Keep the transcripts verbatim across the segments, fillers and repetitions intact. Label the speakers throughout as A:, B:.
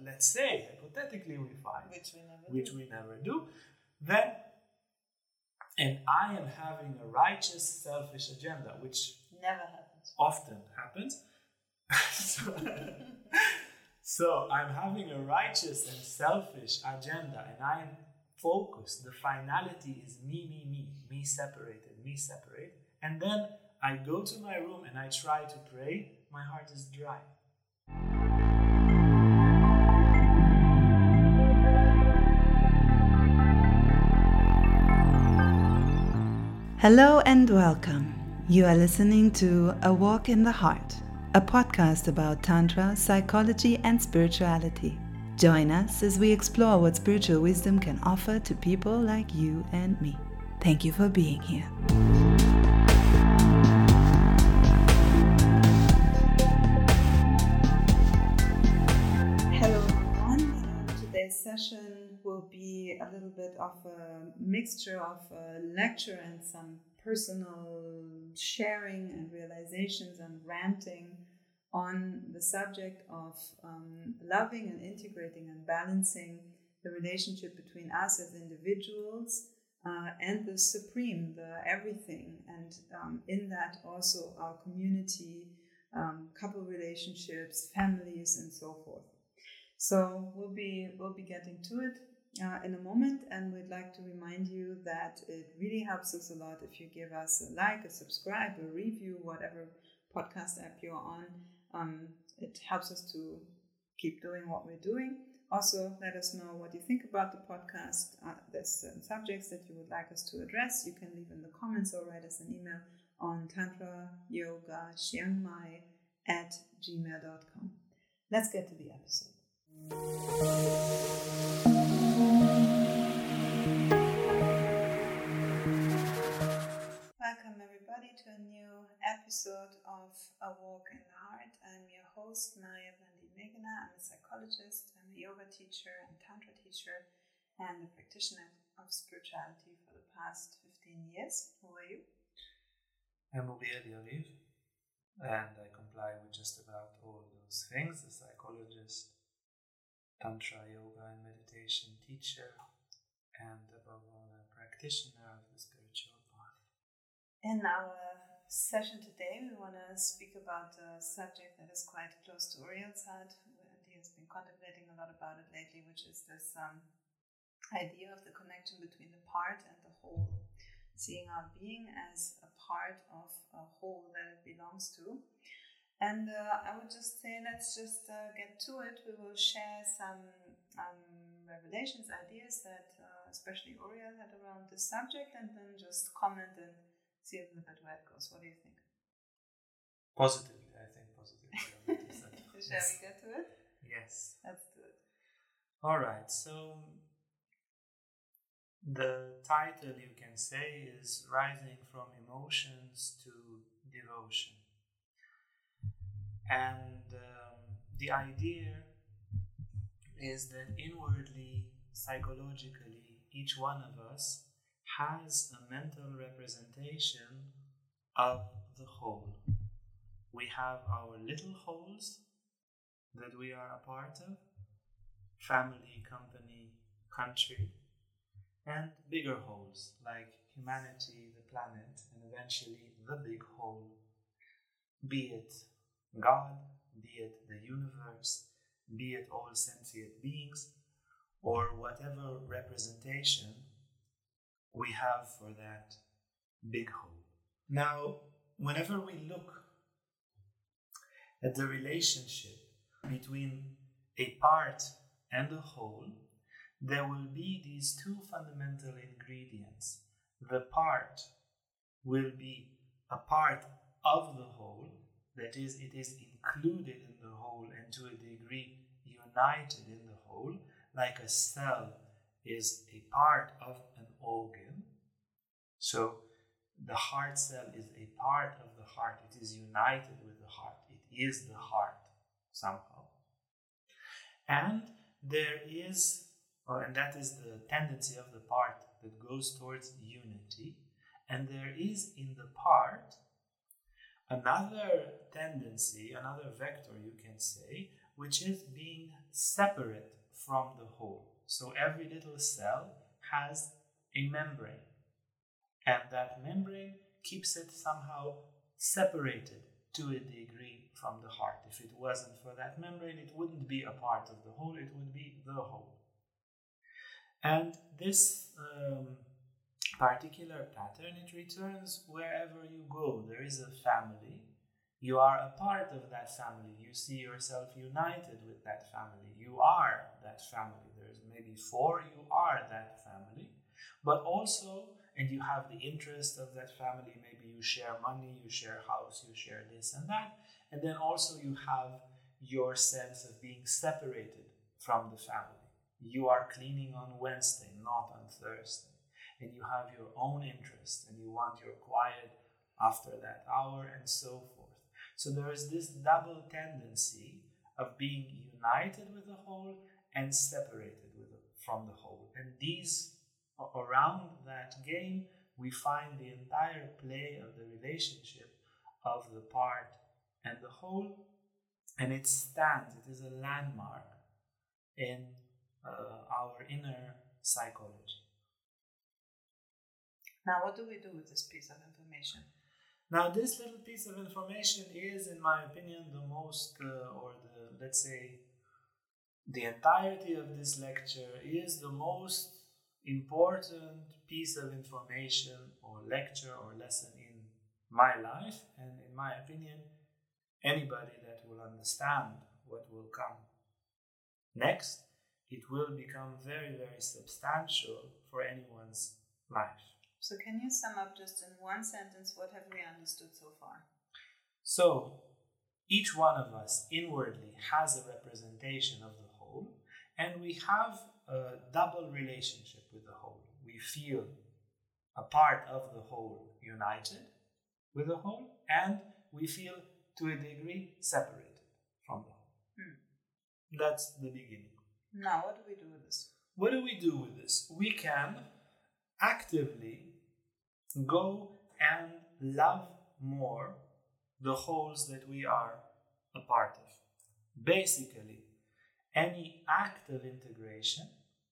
A: let's say, hypothetically we find,
B: which we never
A: which
B: do.
A: we never do, then, and I am having a righteous, selfish agenda, which
B: never happens.
A: Often happens. so, so I'm having a righteous and selfish agenda, and I am focused. The finality is me, me, me, me separated, me separated. And then I go to my room and I try to pray. My heart is dry.
C: Hello and welcome. You are listening to A Walk in the Heart, a podcast about Tantra, psychology, and spirituality. Join us as we explore what spiritual wisdom can offer to people like you and me. Thank you for being here. Hello everyone. Today's session will be a little bit of a mixture of a lecture and some personal sharing and realizations and ranting on the subject of um, loving and integrating and balancing the relationship between us as individuals uh, and the supreme, the everything, and um, in that also our community, um, couple relationships, families, and so forth. So we'll be we'll be getting to it uh, in a moment, and we'd like to remind you that it really helps us a lot if you give us a like, a subscribe, a review, whatever podcast app you're on. Um, it helps us to keep doing what we're doing. Also, let us know what you think about the podcast. Uh, there's certain subjects that you would like us to address. You can leave in the comments or write us an email on tantra yoga chiang mai at gmail dot com. Let's get to the episode. Welcome everybody to a new episode of A Walk in the Heart. I'm your host, Maria Blandi Megana. I'm a psychologist, I'm a yoga teacher and tantra teacher and a practitioner of spirituality for the past fifteen years. Who are you?
A: I'm Uriel Yariv, and I comply with just about all those things: a psychologist, tantra, yoga and meditation teacher, and above all a practitioner of the spiritual path.
C: In our session today, we want to speak about a subject that is quite close to Uriel's heart, and he has been contemplating a lot about it lately, which is this um, idea of the connection between the part and the whole, seeing our being as a part of a whole that it belongs to. And uh, I would just say, let's just uh, get to it. We will share some um, revelations, ideas that uh, especially Uriel had around this subject, and then just comment and see a little bit where it goes. What do you think?
A: Positively, I think positively.
C: Shall yes. we get to it?
A: Yes.
C: Let's do it.
A: All right. So the title, you can say, is Rising from Emotions to Devotion. And um, the idea is that inwardly, psychologically, each one of us has a mental representation of the whole. We have our little wholes that we are a part of, family, company, country, and bigger wholes like humanity, the planet, and eventually the big whole, be it God, be it the universe, be it all sentient beings, or whatever representation we have for that big whole. Now, whenever we look at the relationship between a part and a whole, there will be these two fundamental ingredients. The part will be a part of the whole, that is, it is included in the whole and to a degree united in the whole, like a cell is a part of an organ. So the heart cell is a part of the heart. It is united with the heart. It is the heart somehow. And there is, oh, and that is the tendency of the part that goes towards unity. And there is in the part another tendency, another vector, you can say, which is being separate from the whole. So every little cell has a membrane, and that membrane keeps it somehow separated to a degree from the heart. If it wasn't for that membrane, it wouldn't be a part of the whole, it would be the whole. And this um, particular pattern, it returns wherever you go. There is a family. You are a part of that family. You see yourself united with that family. You are that family. There's maybe four, you are that family. But also, and you have the interest of that family. Maybe you share money, you share house, you share this and that. And then also you have your sense of being separated from the family. You are cleaning on Wednesday, not on Thursday. And you have your own interest and you want your quiet after that hour and so forth. So there is this double tendency of being united with the whole and separated with the, from the whole. And these, around that game, we find the entire play of the relationship of the part and the whole. And it stands, it is a landmark in uh, our inner psychology.
C: Now, what do we do with this piece of information?
A: Now, this little piece of information is, in my opinion, the most, uh, or the, let's say, the entirety of this lecture is the most important piece of information or lecture or lesson in my life, and in my opinion, anybody that will understand what will come next, it will become very, very substantial for anyone's life.
C: So can you sum up just in one sentence what have we understood so far?
A: So, each one of us inwardly has a representation of the whole, and we have a double relationship with the whole. We feel a part of the whole united with the whole, and we feel to a degree separated from the whole. Hmm. That's the beginning.
C: Now, what do we do with this?
A: What do we do with this? We can actively go and love more the wholes that we are a part of. Basically, any act of integration,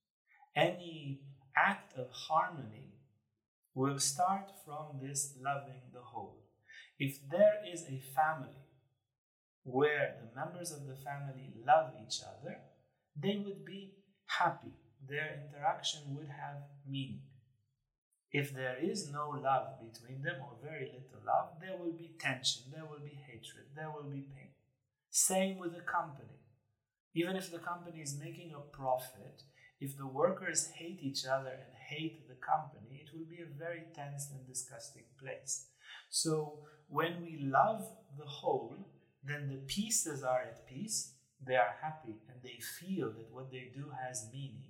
A: any act of harmony will start from this loving the whole. If there is a family where the members of the family love each other, they would be happy. Their interaction would have meaning. If there is no love between them, or very little love, there will be tension, there will be hatred, there will be pain. Same with the company. Even if the company is making a profit, if the workers hate each other and hate the company, it will be a very tense and disgusting place. So when we love the whole, then the pieces are at peace, they are happy, and they feel that what they do has meaning.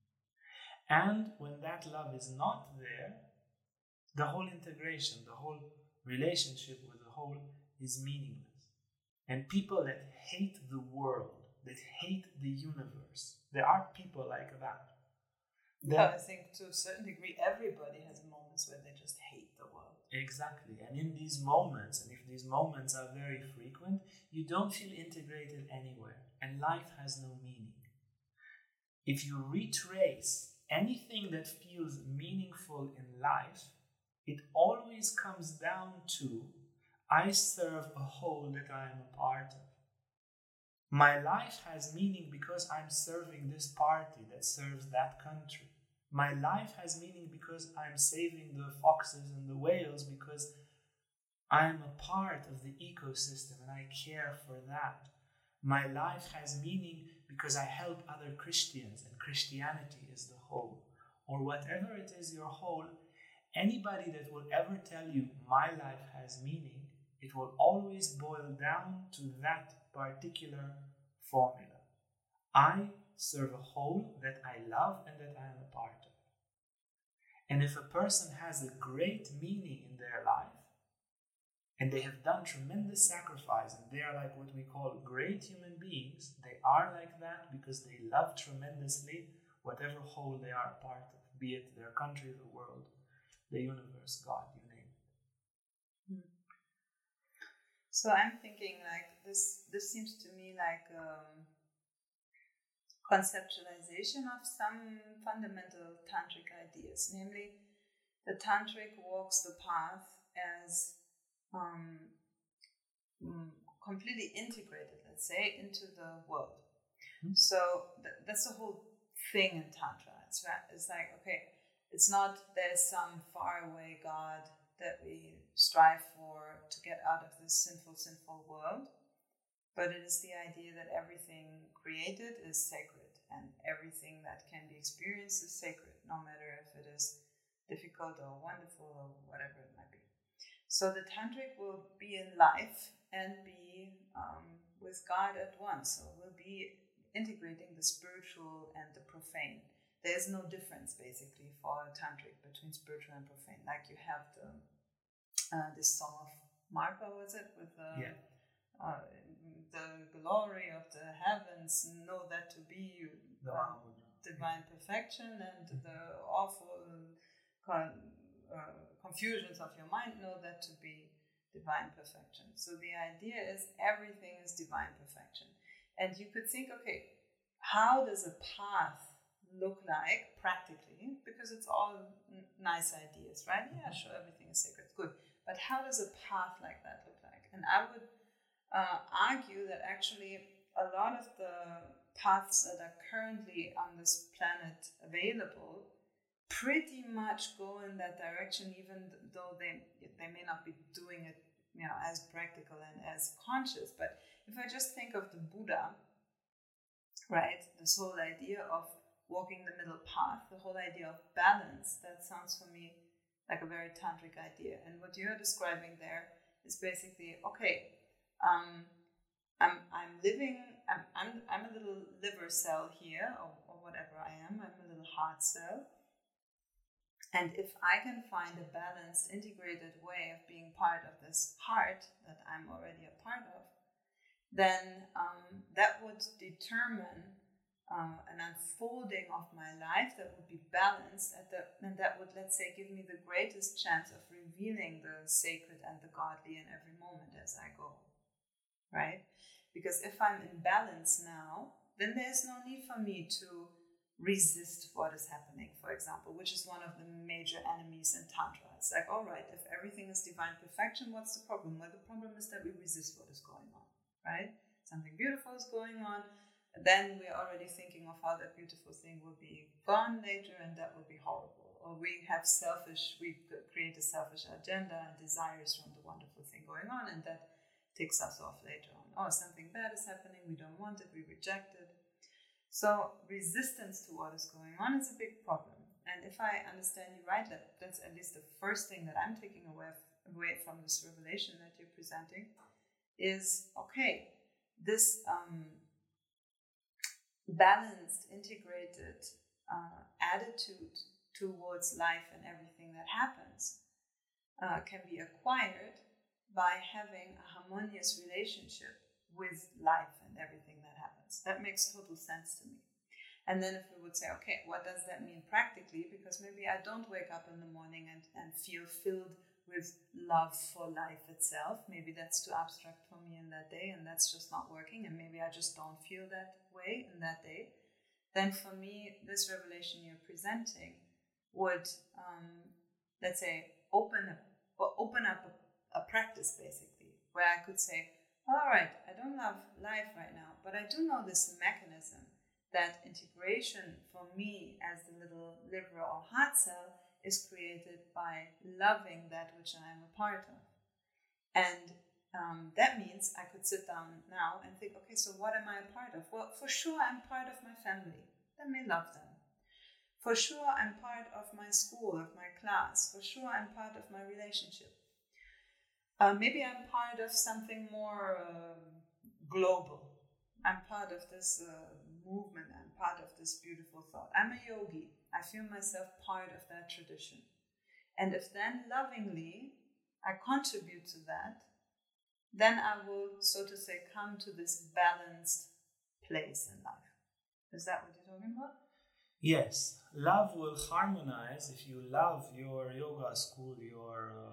A: And when that love is not there, the whole integration, the whole relationship with the whole is meaningless. And people that hate the world, that hate the universe, there are people like that.
C: Yeah, I think to a certain degree, everybody has moments where they just hate the world.
A: Exactly. And in these moments, and if these moments are very frequent, you don't feel integrated anywhere. And life has no meaning. If you retrace anything that feels meaningful in life, it always comes down to, I serve a whole that I am a part of. My life has meaning because I'm serving this party that serves that country. My life has meaning because I'm saving the foxes and the whales, because I'm a part of the ecosystem and I care for that. My life has meaning because I help other Christians, and Christianity is the whole. Or whatever it is your whole, anybody that will ever tell you my life has meaning, it will always boil down to that particular formula. I serve a whole that I love and that I am a part of. And if a person has a great meaning in their life, and they have done tremendous sacrifice, and they are like what we call great human beings, they are like that because they love tremendously whatever whole they are a part of, be it their country, the world, the universe, God, you name it.
C: So I'm thinking like this, this seems to me like um, conceptualization of some fundamental tantric ideas, namely the tantric walks the path as um, completely integrated, let's say, into the world. Mm-hmm. So th- that's the whole thing in Tantra. It's, it's like, okay, it's not there's some faraway God that we strive for to get out of this sinful, sinful world, but it is the idea that everything created is sacred and everything that can be experienced is sacred, no matter if it is difficult or wonderful or whatever it might be. So the tantric will be in life and be um, with God at once. So we'll be integrating the spiritual and the profane. There's no difference basically for tantric between spiritual and profane. Like you have the uh, this song of Marpa, was it, with the
A: yeah.
C: uh, the glory of the heavens, know that to be uh, divine perfection, and the awful con- uh, confusions of your mind, know that to be divine perfection. So the idea is everything is divine perfection. And you could think, okay, how does a path look like practically? Because it's all n- nice ideas, right? Yeah, sure, everything is sacred, good. But how does a path like that look like? And I would uh, argue that actually a lot of the paths that are currently on this planet available pretty much go in that direction, even though they they may not be doing it, you know, as practical and as conscious. But if I just think of the Buddha, right, this whole idea of walking the middle path, the whole idea of balance, that sounds for me like a very tantric idea. And what you're describing there is basically, okay, um, I'm I'm living, I'm I'm I'm a little liver cell here, or, or whatever I am, I'm a little heart cell. And if I can find a balanced, integrated way of being part of this heart that I'm already a part of, then um, that would determine uh, an unfolding of my life that would be balanced, at the, and that would, let's say, give me the greatest chance of revealing the sacred and the godly in every moment as I go, right? Because if I'm in balance now, then there's no need for me to resist what is happening, for example, which is one of the major enemies in Tantra. It's like, all right, if everything is divine perfection, what's the problem? Well, the problem is that we resist what is going on, right? Something beautiful is going on, and then we're already thinking of how that beautiful thing will be gone later, and that will be horrible. Or we have selfish, we create a selfish agenda and desires from the wonderful thing going on, and that ticks us off later on. Oh, something bad is happening, we don't want it, we reject it. So resistance to what is going on is a big problem. And if I understand you right, that that's at least the first thing that I'm taking away, away from this revelation that you're presenting is, okay, this um, balanced, integrated uh, attitude towards life and everything that happens uh, can be acquired by having a harmonious relationship with life and everything that happens. That makes total sense to me. And then if we would say, okay, what does that mean practically? Because maybe I don't wake up in the morning and, and feel filled with love for life itself. Maybe that's too abstract for me in that day, and that's just not working, and maybe I just don't feel that way in that day. Then for me, this revelation you're presenting would, um, let's say, open up, or open up a, a practice, basically, where I could say, all right, I don't love life right now, but I do know this mechanism that integration for me as the little liver or heart cell is created by loving that which I am a part of. And um, that means I could sit down now and think, okay, so what am I a part of? Well, for sure I'm part of my family. Let me love them. For sure I'm part of my school, of my class. For sure I'm part of my relationship. Uh, maybe I'm part of something more uh, global. I'm part of this uh, movement. I'm part of this beautiful thought. I'm a yogi. I feel myself part of that tradition. And if then lovingly I contribute to that, then I will, so to say, come to this balanced place in life. Is that what you're talking about?
A: Yes. Love will harmonize if you love your yoga school, your uh,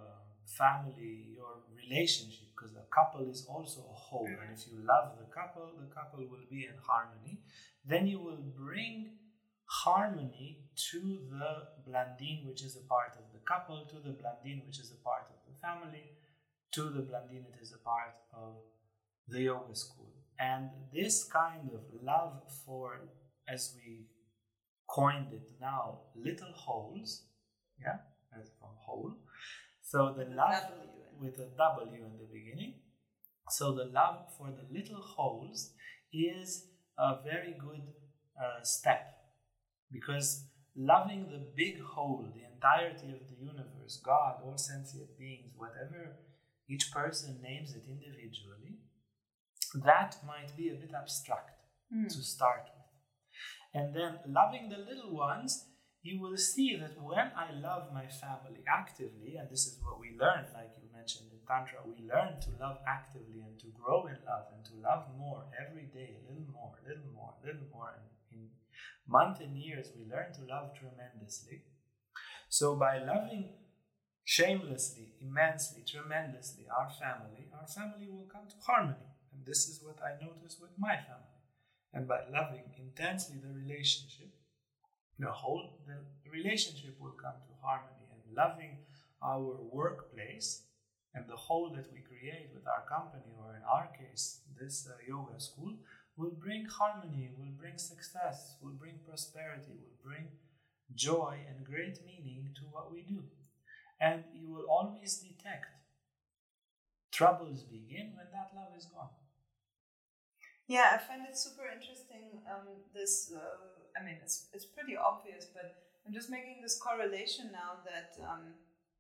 A: family, your relationship, because a couple is also a whole, and if you love the couple, the couple will be in harmony, then you will bring harmony to the Blandine, which is a part of the couple, to the Blandine, which is a part of the family, to the Blandine, it is a part of the yoga school. And this kind of love for, as we coined it now, little holes, yeah, as from whole. So the
C: with
A: love
C: a
A: with a W in the beginning. So the love for the little holes is a very good uh, step, because loving the big whole, the entirety of the universe, God, all sentient beings, whatever each person names it individually, that might be a bit abstract mm. to start with. And then loving the little ones, you will see that when I love my family actively, and this is what we learn, like you mentioned in Tantra, we learn to love actively and to grow in love and to love more every day, a little more, a little more, a little more. And in months and years, we learn to love tremendously. So by loving shamelessly, immensely, tremendously our family, our family will come to harmony. And this is what I noticed with my family. And by loving intensely the relationship, the whole the relationship will come to harmony. And loving our workplace and the whole that we create with our company, or in our case, this uh, yoga school, will bring harmony, will bring success, will bring prosperity, will bring joy and great meaning to what we do. And you will always detect troubles begin when that love is gone.
C: Yeah, I find it super interesting. Um, this, uh, I mean, it's it's pretty obvious, but I'm just making this correlation now that um,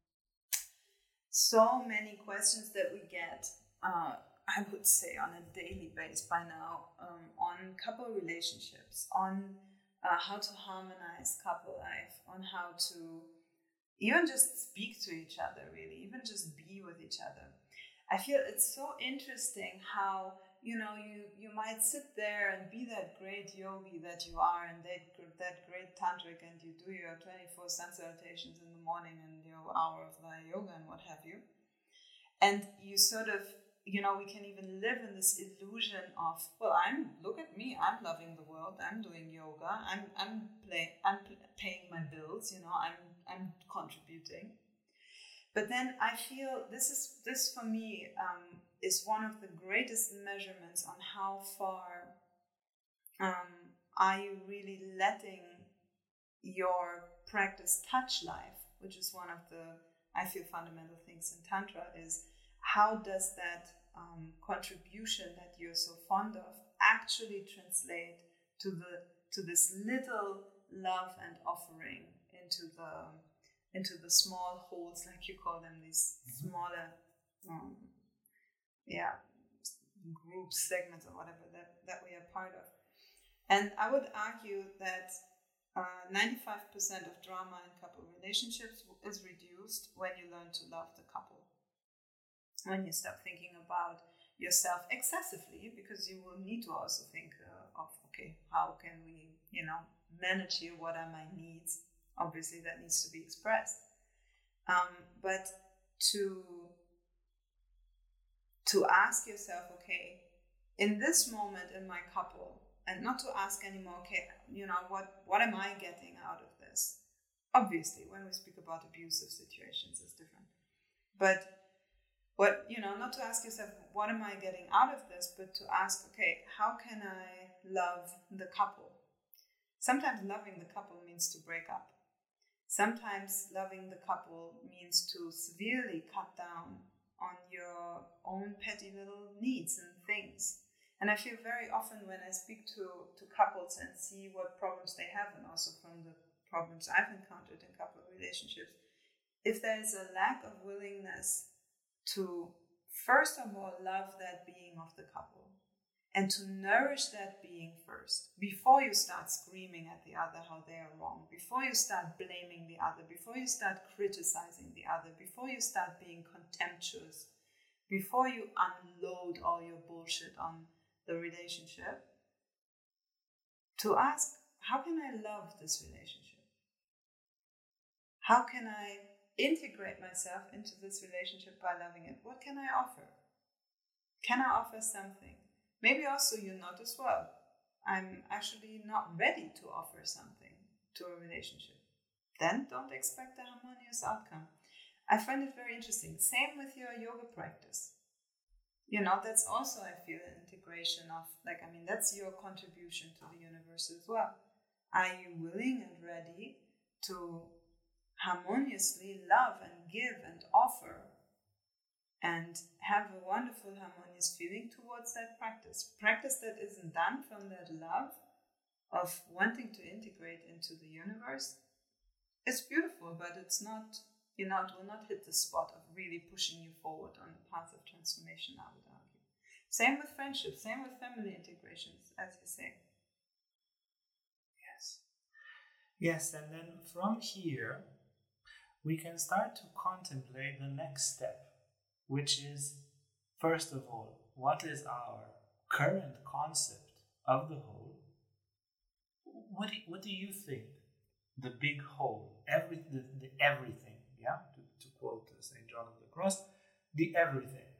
C: so many questions that we get, uh, I would say on a daily basis by now, um, on couple relationships, on uh, how to harmonize couple life, on how to even just speak to each other, really, even just be with each other. I feel it's so interesting how, you know, you, you might sit there and be that great yogi that you are, and that, that great tantric, and you do your twenty-four sun salutations in the morning and your hour of Vata yoga and what have you. And you sort of, you know, we can even live in this illusion of, well, I'm, look at me, I'm loving the world, I'm doing yoga, I'm I'm play, I'm paying my bills, you know, I'm I'm contributing. But then I feel this is this for me um, is one of the greatest measurements on how far um, are you really letting your practice touch life, which is one of the, I feel, fundamental things in Tantra, is how does that um, contribution that you're so fond of actually translate to the to this little love and offering into the into the small holes, like you call them, these mm-hmm. smaller um, yeah groups, segments, or whatever that, that we are part of. And I would argue that uh, ninety-five percent of drama in couple relationships is reduced when you learn to love the couple. When you stop thinking about yourself excessively, because you will need to also think uh, of, okay, how can we, you know, manage here? What are my needs? Obviously, that needs to be expressed. Um, but to to ask yourself, okay, in this moment in my couple, and not to ask anymore, okay, you know, what, what am I getting out of this? Obviously, when we speak about abusive situations, it's different. But what, you know, not to ask yourself, what am I getting out of this, but to ask, okay, how can I love the couple? Sometimes loving the couple means to break up. Sometimes loving the couple means to severely cut down on your own petty little needs and things. And I feel very often when I speak to, to couples and see what problems they have, and also from the problems I've encountered in couple relationships, if there is a lack of willingness to, first of all, love that being of the couple, and to nourish that being first, before you start screaming at the other how they are wrong, before you start blaming the other, before you start criticizing the other, before you start being contemptuous, before you unload all your bullshit on the relationship, to ask, how can I love this relationship? How can I integrate myself into this relationship by loving it, what can I offer? Can I offer something? Maybe also you notice, well, I'm actually not ready to offer something to a relationship. Then don't expect a harmonious outcome. I find it very interesting. Same with your yoga practice. You know, that's also, I feel, an integration of, like, I mean, that's your contribution to the universe as well. Are you willing and ready to harmoniously love and give and offer and have a wonderful harmonious feeling towards that practice? Practice that isn't done from that love of wanting to integrate into the universe. It's beautiful, but it's not, you know, it will not hit the spot of really pushing you forward on the path of transformation, I would argue. Same with friendship, same with family integrations, as you say.
A: Yes. Yes, and then from here, we can start to contemplate the next step, which is, first of all, what is our current concept of the whole? What do, what do you think? The big whole, every, the, the everything, yeah? To, to quote Saint John of the Cross, the everything.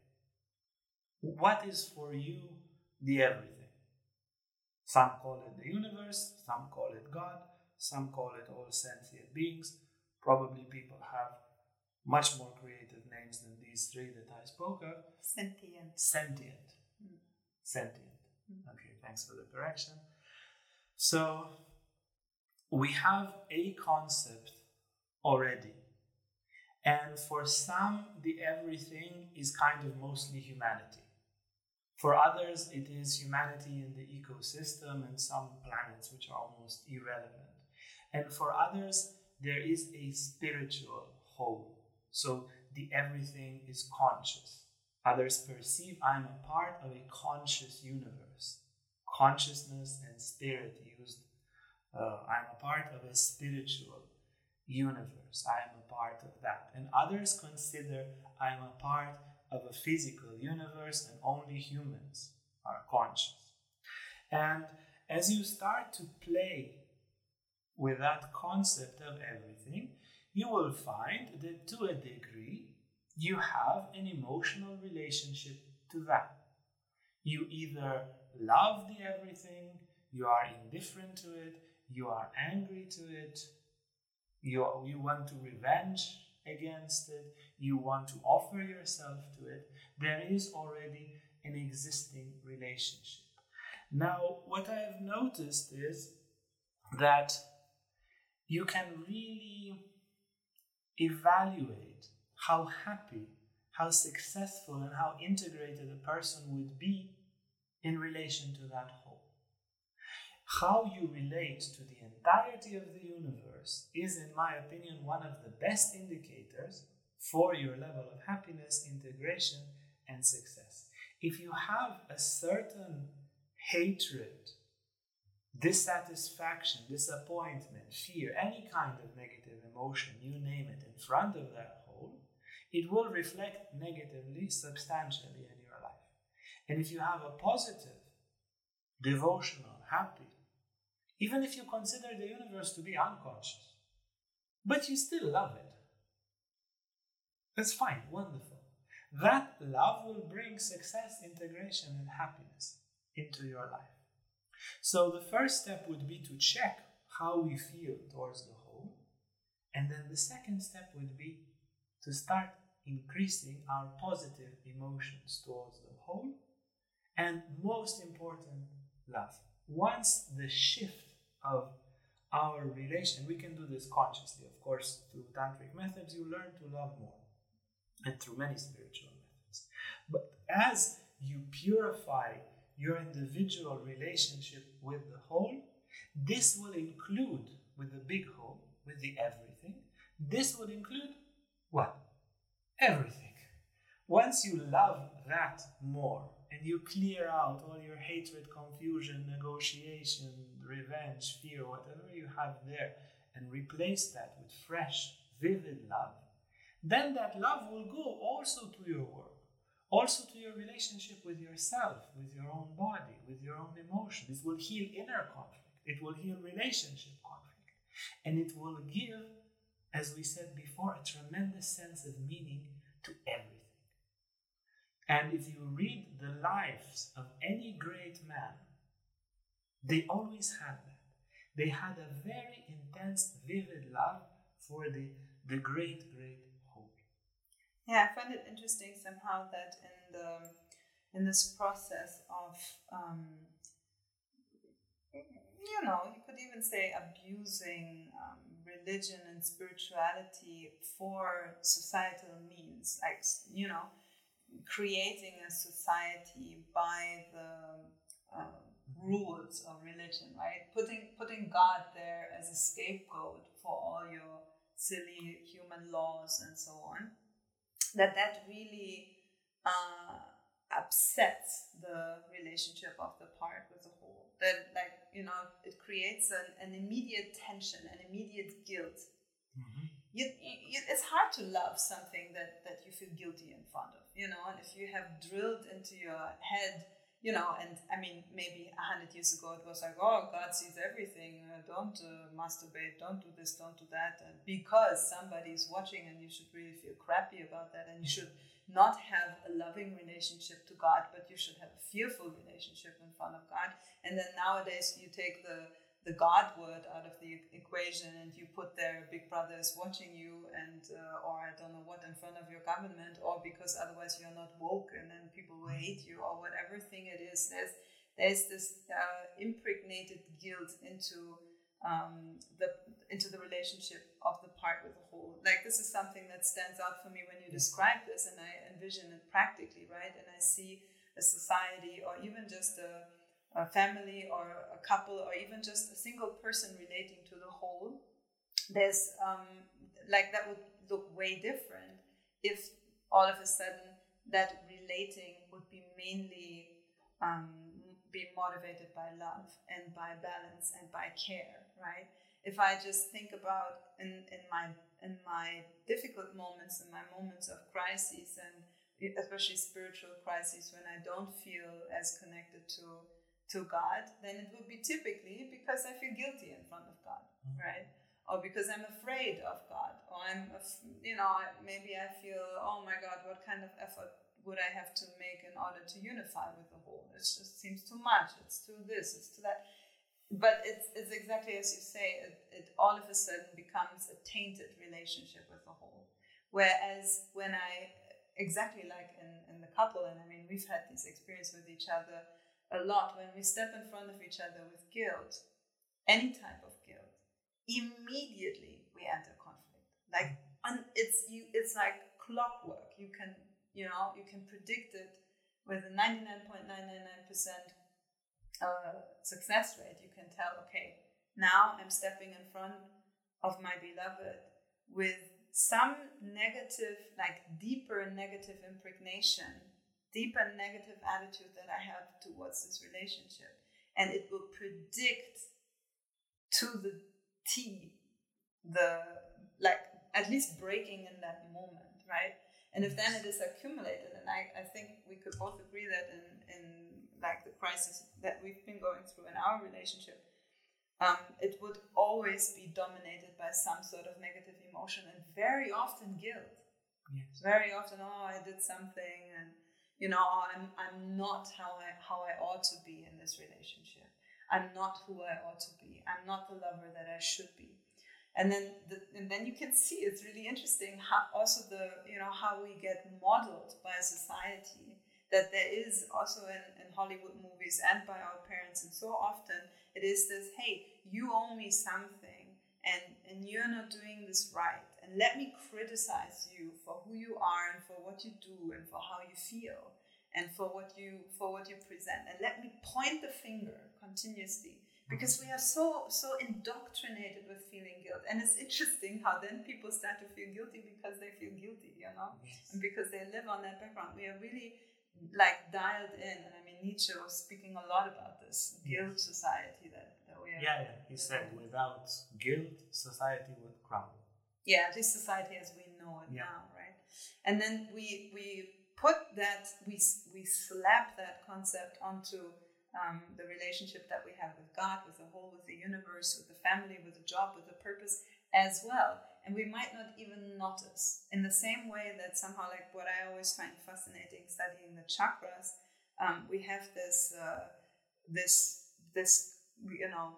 A: What is for you the everything? Some call it the universe, some call it God, some call it all sentient beings. Probably people have much more creative names than these three that I spoke of.
C: Sentient.
A: Sentient.
C: Mm.
A: Sentient. Mm. Okay, thanks for the correction. So, we have a concept already. And for some, the everything is kind of mostly humanity. For others, it is humanity in the ecosystem and some planets which are almost irrelevant. And for others, there is a spiritual whole. So the everything is conscious. Others perceive I'm a part of a conscious universe. Consciousness and spirit used. Uh, I'm a part of a spiritual universe. I am a part of that. And others consider I'm a part of a physical universe and only humans are conscious. And as you start to play with that concept of everything, you will find that to a degree you have an emotional relationship to that. You either love the everything, you are indifferent to it, you are angry to it, you, you want to revenge against it, you want to offer yourself to it. There is already an existing relationship. Now, what I have noticed is that you can really evaluate how happy, how successful, and how integrated a person would be in relation to that whole. How you relate to the entirety of the universe is, in my opinion, one of the best indicators for your level of happiness, integration, and success. If you have a certain hatred, dissatisfaction, disappointment, fear, any kind of negative emotion, you name it, in front of that whole, it will reflect negatively, substantially in your life. And if you have a positive, devotional, happy, even if you consider the universe to be unconscious, but you still love it, that's fine, wonderful. That love will bring success, integration, and happiness into your life. So the first step would be to check how we feel towards the whole. And then the second step would be to start increasing our positive emotions towards the whole. And most important, love. Once the shift of our relation, we can do this consciously, of course, through tantric methods, you learn to love more. And through many spiritual methods. But as you purify your individual relationship with the whole, this will include, with the big whole, with the everything, this would include what? Everything. Once you love that more, and you clear out all your hatred, confusion, negotiation, revenge, fear, whatever you have there, and replace that with fresh, vivid love, then that love will go also to your work, also to your relationship with yourself, with your own body, with your own emotions. It will heal inner conflict. It will heal relationship conflict. And it will give as we said before, a tremendous sense of meaning to everything. And if you read the lives of any great man, they always had that. They had a very intense, vivid love for the, the great, great whole.
C: Yeah, I find it interesting somehow that in the in this process of, um, you know, you could even say abusing um, religion and spirituality for societal means, like, you know, creating a society by the uh, rules of religion, right? Putting putting God there as a scapegoat for all your silly human laws and so on. That that really uh, upsets the relationship of the part with the whole. That, like, you know, it creates an, an immediate tension, an immediate guilt.
A: Mm-hmm.
C: You, you, it's hard to love something that, that you feel guilty in front of, you know, and if you have drilled into your head, you know, and I mean, maybe a hundred years ago it was like, oh, God sees everything, uh, don't uh, masturbate, don't do this, don't do that, and because somebody's watching, and you should really feel crappy about that, and you should not have a loving relationship to God, but you should have a fearful relationship in front of God. And then nowadays you take the the God word out of the equation and you put there Big Brother is watching you, and uh, or I don't know what in front of your government, or because otherwise you're not woke and then people will hate you, or whatever thing it is. There's there's this uh, impregnated guilt into um, the into the relationship of the part with the whole. Like, this is something that stands out for me when you describe this, and I envision it practically, right? And I see a society, or even just a a family or a couple, or even just a single person relating to the whole, there's um, like that would look way different if all of a sudden that relating would be mainly um, be motivated by love and by balance and by care, right? If I just think about in, in my in my difficult moments, in my moments of crises, and especially spiritual crises, when I don't feel as connected to to God, then it would be typically because I feel guilty in front of God, mm-hmm. right? Or because I'm afraid of God, or I'm, you know, maybe I feel, oh my God, what kind of effort would I have to make in order to unify with the whole? It just seems too much. It's too this, it's too that. But it's it's exactly as you say. It, it all of a sudden becomes a tainted relationship with the whole. Whereas when I, exactly like in, in the couple, and I mean, we've had this experience with each other a lot, when we step in front of each other with guilt, any type of guilt, immediately we enter conflict. Like, un, it's you, it's like clockwork. You can, you know, you can predict it with a ninety-nine point nine nine nine percent uh, success rate. You can tell, okay, now I'm stepping in front of my beloved with some negative, like deeper negative impregnation, deeper negative attitude that I have towards this relationship. And it will predict to the T the, like, at least breaking in that moment, right? And if then it is accumulated, and I, I think we could both agree that in, in like the crisis that we've been going through in our relationship, um, it would always be dominated by some sort of negative emotion, and very often guilt.
A: Yes.
C: Very often, oh, I did something, and you know, I'm I'm not how I how I ought to be in this relationship. I'm not who I ought to be. I'm not the lover that I should be. And then the, and then you can see, it's really interesting how also the, you know, how we get modeled by society, that there is also in, in Hollywood movies and by our parents, and so often it is this, hey, you owe me something, and, and you're not doing this right. And let me criticize you for who you are and for what you do and for how you feel and for what you for what you present. And let me point the finger continuously, because we are so so indoctrinated with feeling guilt. And it's interesting how then people start to feel guilty because they feel guilty, you know,
A: yes.
C: and because they live on that background. We are really like dialed in. And I mean, Nietzsche was speaking a lot about this guilt
A: yes.
C: society that, that we are.
A: Yeah, yeah. He said, without guilt, society would crumble.
C: Yeah, at least society as we know it
A: yeah.
C: now, right? And then we we put that, we we slap that concept onto um, the relationship that we have with God, with the whole, with the universe, with the family, with the job, with the purpose. as well. And we might not even notice. In the same way that somehow, like what I always find fascinating studying the chakras, um, we have this, uh, this, this, you know,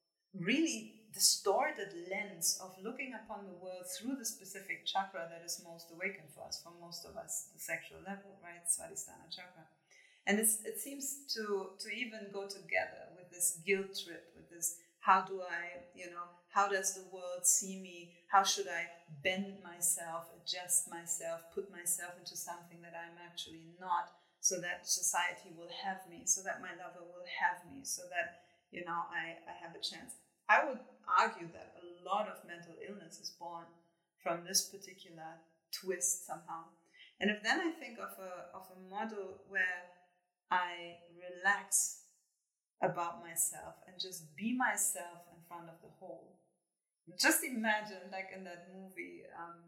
C: really distorted lens of looking upon the world through the specific chakra that is most awakened for us, for most of us, the sexual level, right? Svadhisthana chakra. And it's, it seems to, to even go together with this guilt trip, with this, how do I, you know, how does the world see me? How should I bend myself, adjust myself, put myself into something that I'm actually not, so that society will have me, so that my lover will have me, so that, you know, I, I have a chance. I would argue that a lot of mental illness is born from this particular twist somehow. And if then I think of a of a model where I relax about myself and just be myself in front of the whole. Just imagine, like in that movie, um,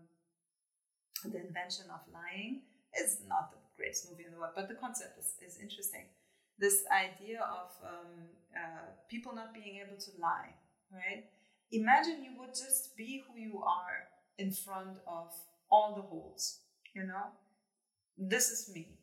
C: The Invention of Lying. It's not the greatest movie in the world, but the concept is, is interesting. This idea of um, uh, people not being able to lie, right? Imagine you would just be who you are in front of all the holes, you know? This is me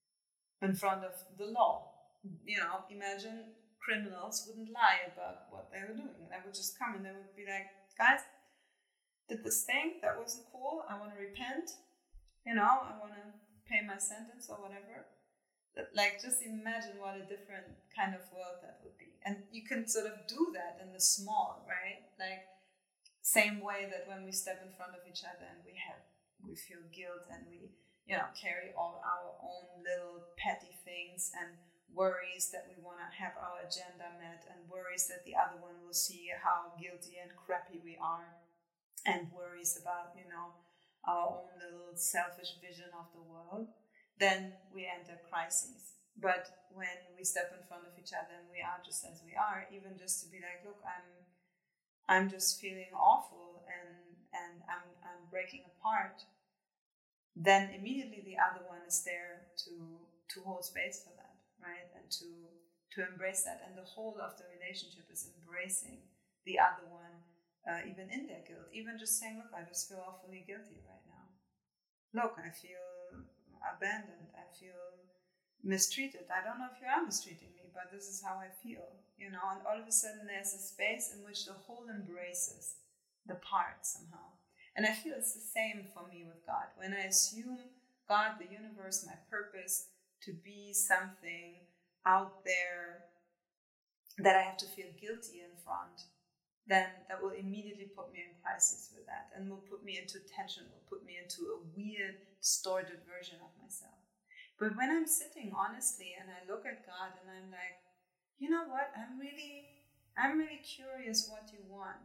C: in front of the law. You know, imagine criminals wouldn't lie about what they were doing. They would just come and they would be like, guys, did this thing, that wasn't cool, I want to repent, you know, I want to pay my sentence or whatever. Like, just imagine what a different kind of world that would be. And you can sort of do that in the small, right? Like, same way that when we step in front of each other and we have, we feel guilt and we, you know, carry all our own little petty things and worries that we want to have our agenda met, and worries that the other one will see how guilty and crappy we are, and worries about, you know, our own little selfish vision of the world, then we enter crises. But when we step in front of each other and we are just as we are, even just to be like, look, I'm I'm just feeling awful and and I'm I'm breaking apart, then immediately the other one is there to to hold space for that. Right, and to to embrace that, and the whole of the relationship is embracing the other one, uh, even in their guilt, even just saying, look, I just feel awfully guilty right now. Look, I feel abandoned, I feel mistreated. I don't know if you are mistreating me, but this is how I feel, you know. And all of a sudden there's a space in which the whole embraces the part somehow. And I feel it's the same for me with God. When I assume God, the universe, my purpose, to be something out there that I have to feel guilty in front, then that will immediately put me in crisis with that, and will put me into tension, will put me into a weird, distorted version of myself. But when I'm sitting honestly and I look at God and I'm like, you know what, I'm really, I'm really curious what you want.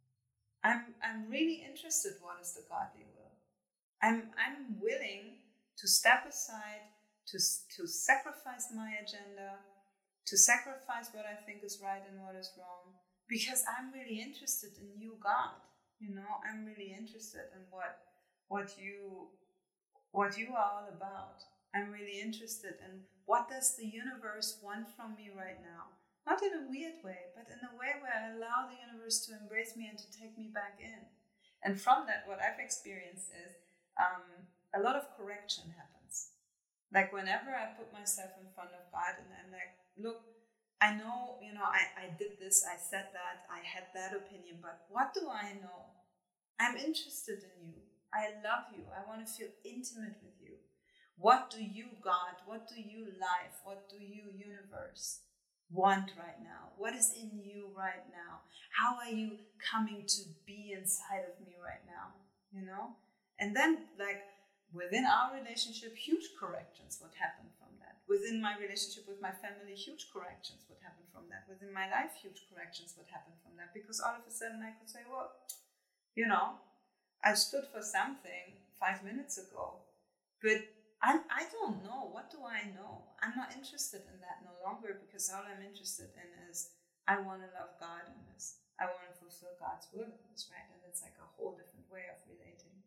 C: I'm I'm really interested what is the godly will. I'm I'm willing to step aside, to to sacrifice my agenda, to sacrifice what I think is right and what is wrong, because I'm really interested in you, God. You know, I'm really interested in what what you what you are all about. I'm really interested in what does the universe want from me right now. Not in a weird way, but in a way where I allow the universe to embrace me and to take me back in. And from that, what I've experienced is um, a lot of correction happens. Like whenever I put myself in front of God and I'm like, look, I know, you know, I, I did this, I said that, I had that opinion, but what do I know? I'm interested in you. I love you. I want to feel intimate with you. What do you, God, what do you, life, what do you, universe, want right now? What is in you right now? How are you coming to be inside of me right now? You know? And then, like, within our relationship, huge corrections would happen from that. Within my relationship with my family, huge corrections would happen from that. Within my life, huge corrections would happen from that. Because all of a sudden I could say, well, you know, I stood for something five minutes ago, but I, I don't know. What do I know? I'm not interested in that no longer, because all I'm interested in is I want to love God in this. I want to fulfill God's will in this, right? And it's like a whole different way of relating.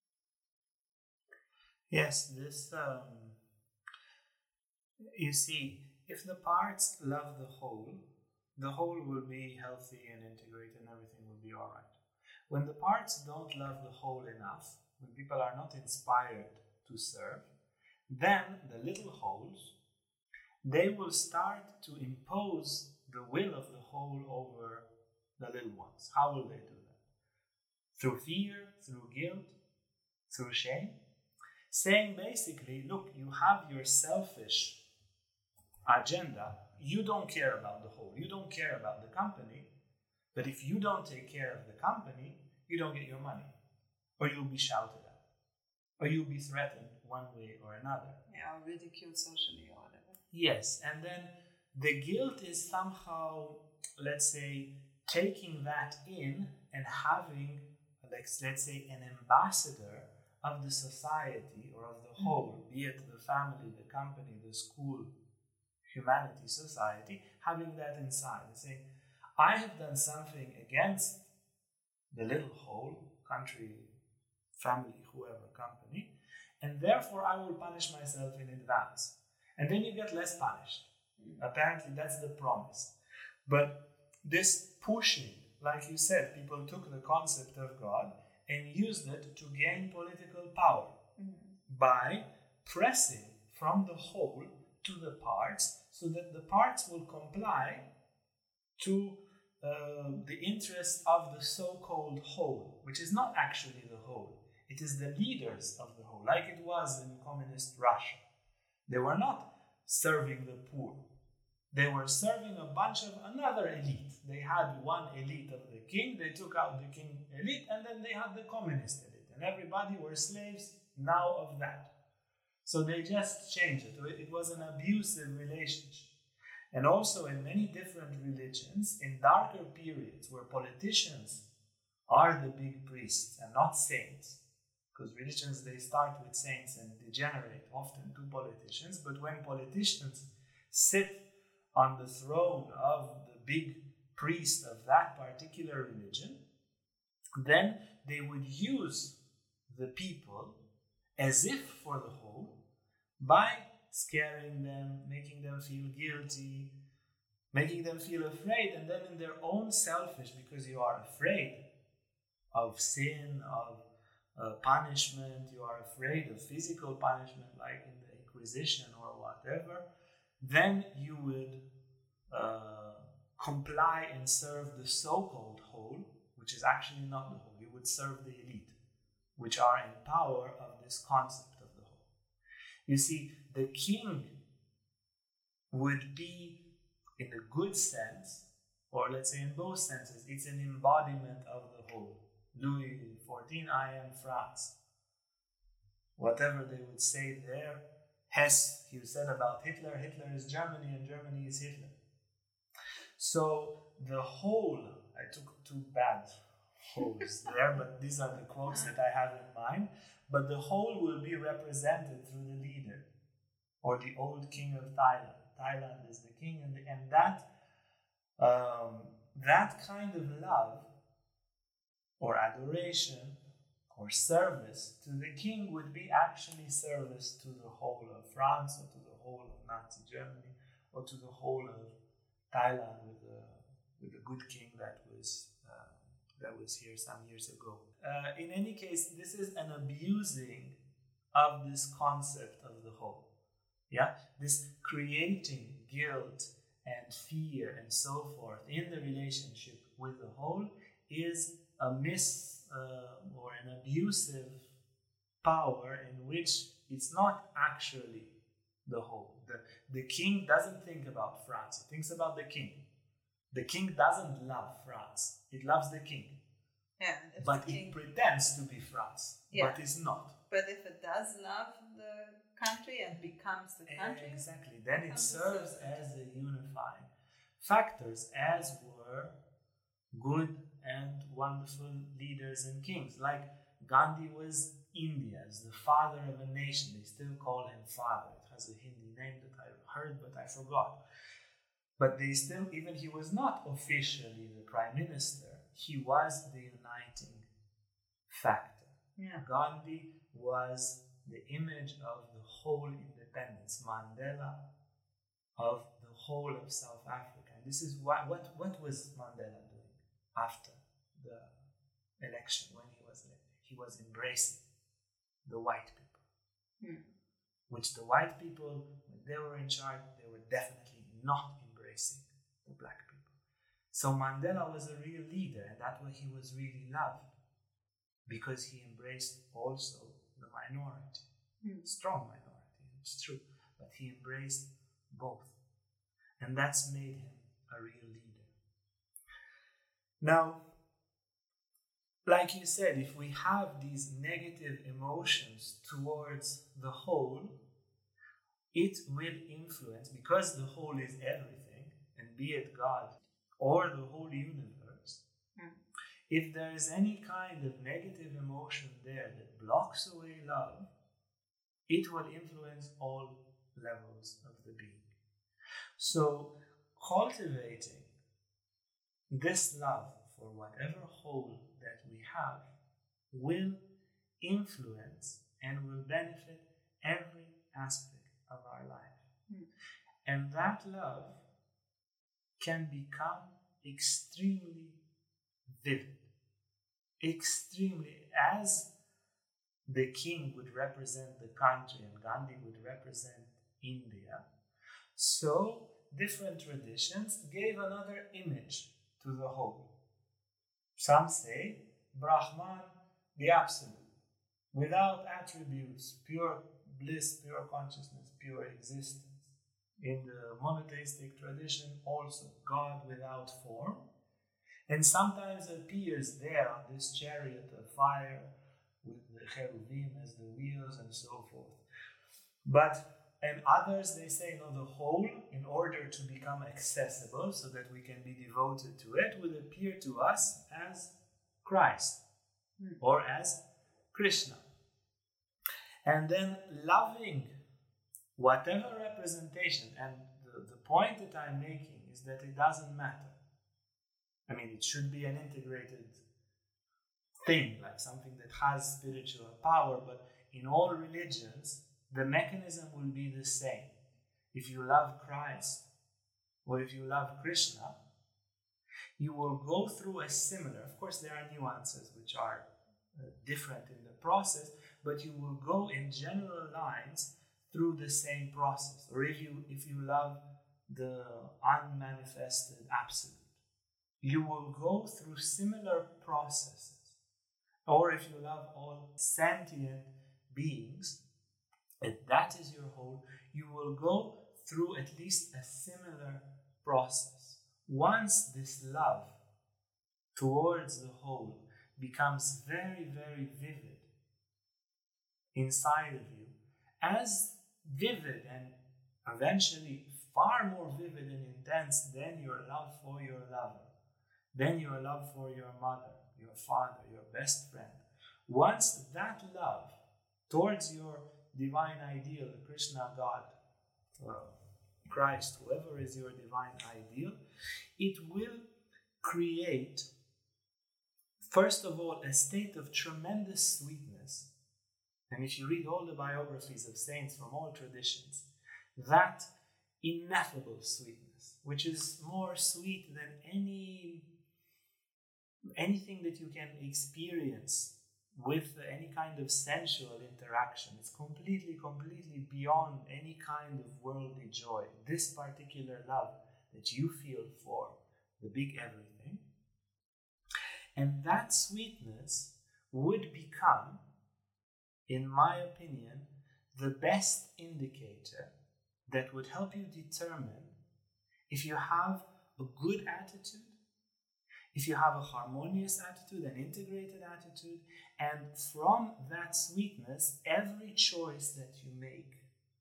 A: Yes, this, um, you see, if the parts love the whole, the whole will be healthy and integrated and everything will be all right. When the parts don't love the whole enough, when people are not inspired to serve, then the little wholes, they will start to impose the will of the whole over the little ones. How will they do that? Through fear, through guilt, through shame? Saying basically, look, you have your selfish agenda. You don't care about the whole. You don't care about the company. But if you don't take care of the company, you don't get your money. Or you'll be shouted at. Or you'll be threatened one way or another.
C: Yeah, or ridiculed socially or whatever.
A: Yes, and then the guilt is somehow, let's say, taking that in and having, like, let's say, an ambassador of the society or of the whole, mm-hmm. be it the family, the company, the school, humanity, society, having that inside and saying, I have done something against the little whole, country, family, whoever, company, and therefore I will punish myself in advance. And then you get less punished. Apparently that's the promise. But this pushing, like you said, people took the concept of God and used it to gain political power mm-hmm. by pressing from the whole to the parts so that the parts will comply to uh, the interest of the so-called whole, which is not actually the whole. It is the leaders of the whole, like it was in communist Russia. They were not serving the poor. They were serving a bunch of another elite. They had one elite of the king, they took out the king elite, and then they had the communist elite. And everybody were slaves now of that. So they just changed it. It was an abusive relationship. And also in many different religions, in darker periods where politicians are the big priests and not saints, because religions, they start with saints and degenerate often to politicians, but when politicians sit on the throne of the big priest of that particular religion, then they would use the people as if for the whole by scaring them, making them feel guilty, making them feel afraid, and then in their own selfish, because you are afraid of sin, of uh, punishment, you are afraid of physical punishment like in the Inquisition or whatever, then you would uh, comply and serve the so-called whole, which is actually not the whole. You would serve the elite, which are in power of this concept of the whole. You see, the king would be, in the good sense, or let's say in both senses, it's an embodiment of the whole. Louis the fourteenth, I am France. Whatever they would say there, Hess, he said about Hitler, Hitler is Germany and Germany is Hitler. So the whole, I took two bad holes there, but these are the quotes that I have in mind, but the whole will be represented through the leader, or the old king of Thailand. Thailand is the king, and, the, and that, um, that kind of love, or adoration, or service to the king would be actually service to the whole of France, or to the whole of Nazi Germany, or to the whole of Thailand with the, with the good king that was uh, that was here some years ago. Uh, in any case, this is an abusing of this concept of the whole. Yeah, this creating guilt and fear and so forth in the relationship with the whole is a mis uh, or an abusive power in which it's not actually the whole. The, the king doesn't think about France, he thinks about the king. The king doesn't love France, it loves the king.
C: Yeah,
A: but
C: king...
A: it pretends to be France, yeah. but it's not.
C: But if it does love the country and becomes the country,
A: exactly, then it serves as a unifying factors, as were good and wonderful leaders and kings. Like Gandhi was India's, the father of a nation. They still call him father. It has a Hindi name that I heard, but I forgot. But they still, even he was not officially the prime minister, he was the uniting factor.
C: Yeah.
A: Gandhi was the image of the whole independence, Mandela of the whole of South Africa. And this is what, what, what was Mandela doing after the election, when he was he was embracing the white people,
C: Hmm.
A: which the white people, when they were in charge, they were definitely not embracing the black people. So Mandela was a real leader, and that way he was really loved, because he embraced also the minority,
C: Hmm.
A: strong minority, it's true, but he embraced both, and that's made him a real leader. Now, like you said, if we have these negative emotions towards the whole, it will influence, because the whole is everything, and be it God or the whole universe,
C: Hmm.
A: if there is any kind of negative emotion there that blocks away love, it will influence all levels of the being. So, cultivating this love for whatever whole that we have will influence and will benefit every aspect of our life.
C: Mm.
A: And that love can become extremely vivid, extremely, as the king would represent the country and Gandhi would represent India, so different traditions gave another image to the whole. Some say Brahman, the absolute, without attributes, pure bliss, pure consciousness, pure existence. In the monotheistic tradition, also God without form, and sometimes appears there on this chariot of fire with the cherubim as the wheels and so forth. But and others, they say, no, the whole, in order to become accessible so that we can be devoted to it, would appear to us as Christ
C: Hmm.
A: or as Krishna. And then loving whatever representation, and the, the point that I'm making is that it doesn't matter. I mean, it should be an integrated thing, like something that has spiritual power, but in all religions, the mechanism will be the same. If you love Christ or if you love Krishna, you will go through a similar, of course there are nuances which are uh, different in the process, but you will go in general lines through the same process. Or if you if you love the unmanifested absolute, you will go through similar processes. Or if you love all sentient beings, and that is your whole, you will go through at least a similar process. Once this love towards the whole becomes very, very vivid inside of you, as vivid and eventually far more vivid and intense than your love for your lover, than your love for your mother, your father, your best friend. Once that love towards your divine ideal, the Krishna God, or Christ, whoever is your divine ideal, it will create, first of all, a state of tremendous sweetness. And if you read all the biographies of saints from all traditions, that ineffable sweetness, which is more sweet than any anything that you can experience with any kind of sensual interaction. It's completely, completely beyond any kind of worldly joy. This particular love that you feel for the big everything. And that sweetness would become, in my opinion, the best indicator that would help you determine if you have a good attitude, if you have a harmonious attitude, an integrated attitude, and from that sweetness, every choice that you make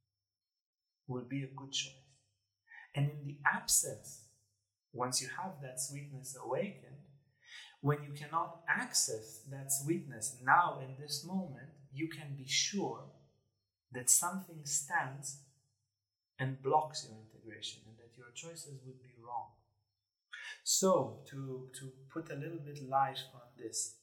A: will be a good choice. And in the absence, once you have that sweetness awakened, when you cannot access that sweetness now in this moment, you can be sure that something stands and blocks your integration and that your choices would be wrong. So, to, to put a little bit light on this,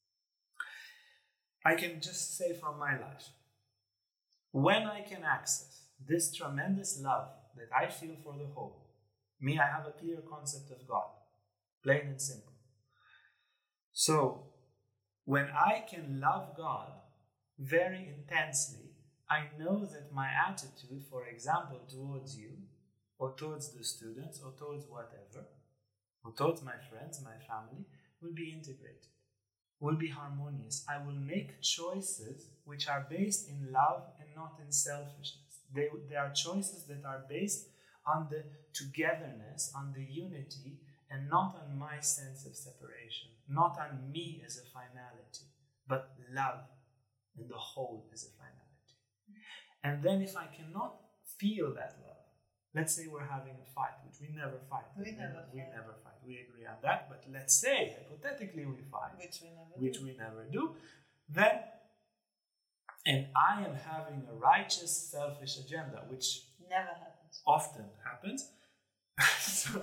A: I can just say from my life, when I can access this tremendous love that I feel for the whole, me, I have a clear concept of God, plain and simple. So, When I can love God very intensely, I know that my attitude, for example, towards you, or towards the students, or towards whatever, or towards my friends, my family, will be integrated, will be harmonious. I will make choices which are based in love and not in selfishness. They, they are choices that are based on the togetherness, on the unity, and not on my sense of separation, not on me as a finality, but love and the whole as a finality. And then if I cannot feel that love, let's say we're having a fight, which we never fight.
C: We never
A: we
C: fight.
A: never fight. We agree on that. But let's say, hypothetically, we fight.
C: Which we never
A: Which
C: do.
A: we never do. Then, and I am having a righteous, selfish agenda, which
C: Never happens.
A: often happens. so,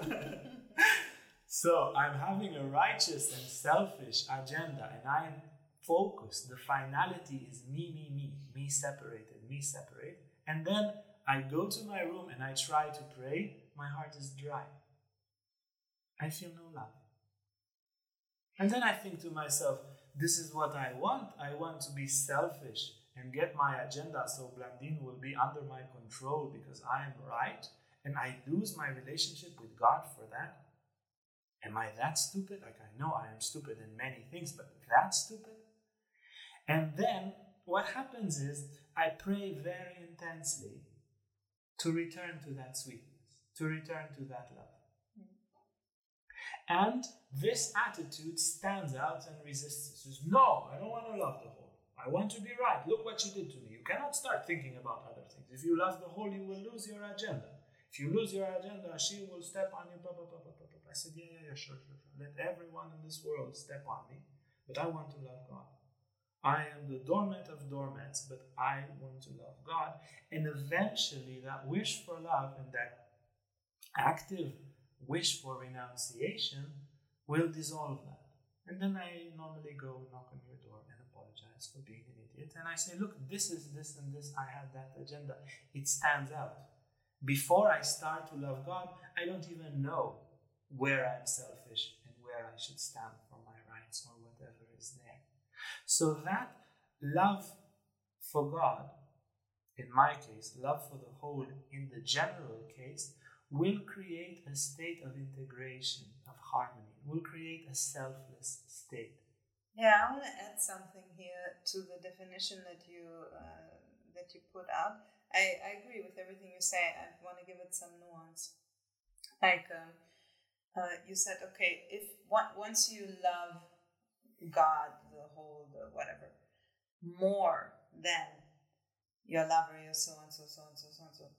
A: so I'm having a righteous and selfish agenda, and I am focused. The finality is me, me, me, me separated, me separated. And then I go to my room and I try to pray. My heart is dry. I feel no love. And then I think to myself, this is what I want. I want to be selfish and get my agenda so Blandine will be under my control because I am right. And I lose my relationship with God for that. Am I that stupid? Like, I know I am stupid in many things, but that stupid? And then what happens is I pray very intensely to return to that sweetness, to return to that love. And this attitude stands out and resists. It says, no, I don't want to love the whole. I want to be right. Look what you did to me. You cannot start thinking about other things. If you love the whole, you will lose your agenda. If you lose your agenda, she will step on you. Blah, blah, blah, blah, blah. I said, yeah, yeah, yeah, sure, sure, sure. Let everyone in this world step on me, but I want to love God. I am the doormat of doormats, but I want to love God. And eventually that wish for love and that active wish for renunciation will dissolve that. And then I normally go knock on your door and apologize for being an idiot. And I say, look, this is this and this. I had that agenda. It stands out. Before I start to love God, I don't even know where I'm selfish and where I should stand for my rights or whatever is there. So that love for God, in my case, love for the whole in the general case, will create a state of integration, of harmony, will create a selfless state.
C: Yeah, I want to add something here to the definition that you uh, that you put out. I, I agree with everything you say. I want to give it some nuance. Like um, uh, you said, okay, if one, once you love God, the whole, the whatever, more than your lover, your so and so, so and so, so and so,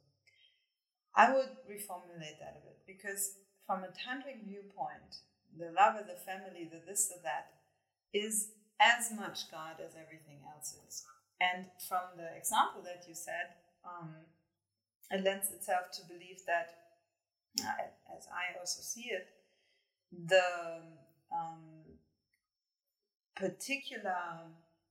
C: I would reformulate that a bit, because from a tantric viewpoint, the lover, the family, the this, the that, is as much God as everything else is. And from the example that you said, um, it lends itself to believe that, uh, as I also see it, the um, particular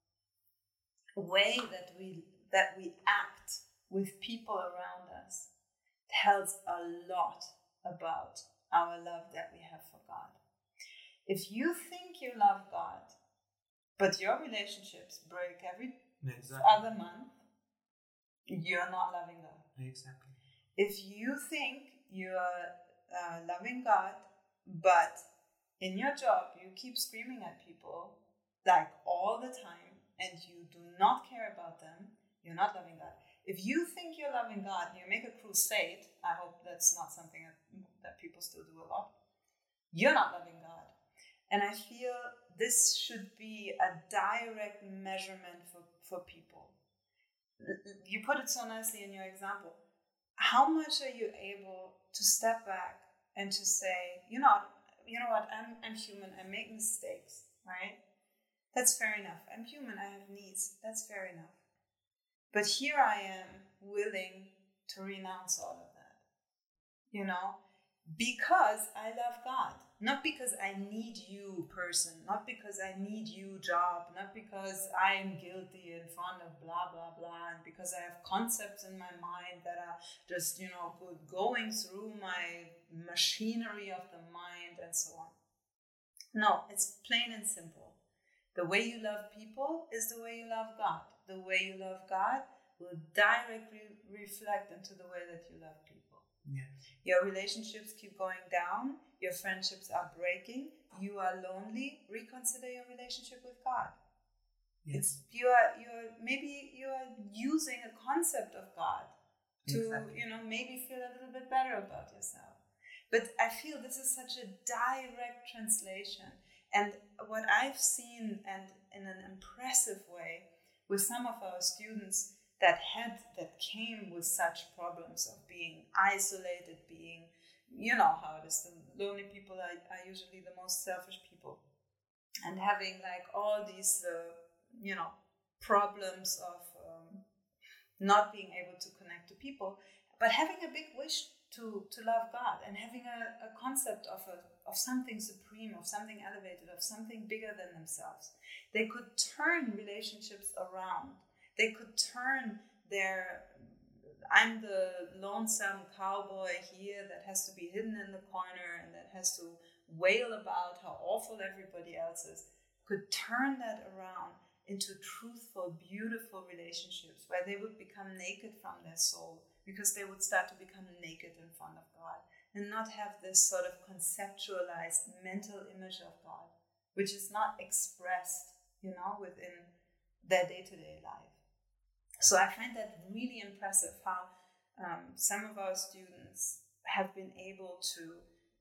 C: way that we that we act with people around us tells a lot about our love that we have for God. If you think you love God, but your relationships break every
A: Exactly.
C: other month, you're not loving God.
A: Exactly.
C: If you think you're uh, loving God, but in your job you keep screaming at people like all the time and you do not care about them, you're not loving God. If you think you're loving God and you make a crusade, I hope that's not something that, that people still do a lot, you're not loving God. And I feel this should be a direct measurement for, for people. You put it so nicely in your example. How much are you able to step back and to say, you know, you know what, I'm, I'm human, I make mistakes, right? That's fair enough. I'm human, I have needs. That's fair enough. But here I am willing to renounce all of that, you know, because I love God. Not because I need you, person. Not because I need you, job. Not because I am guilty in front of blah, blah, blah. And because I have concepts in my mind that are just, you know, going through my machinery of the mind and so on. No, it's plain and simple. The way you love people is the way you love God. The way you love God will directly reflect into the way that you love people.
A: Yeah.
C: Your relationships keep going down. Your friendships are breaking. You are lonely. Reconsider your relationship with God.
A: Yes.
C: It's, you are you're maybe you are using a concept of God to
A: Exactly.
C: you know maybe feel a little bit better about yourself. But I feel this is such a direct translation. And what I've seen, and in an impressive way, with some of our students that had that came with such problems of being isolated, being, you know how it is, the lonely people are, are usually the most selfish people, and having like all these, uh, you know, problems of um, not being able to connect to people, but having a big wish to, to love God, and having a, a concept of a, of something supreme, of something elevated, of something bigger than themselves. They could turn relationships around. They could turn their, I'm the lonesome cowboy here that has to be hidden in the corner and that has to wail about how awful everybody else is, could turn that around into truthful, beautiful relationships where they would become naked from their soul, because they would start to become naked in front of God and not have this sort of conceptualized mental image of God, which is not expressed, you know, within their day-to-day life. So I find that really impressive how um, some of our students have been able to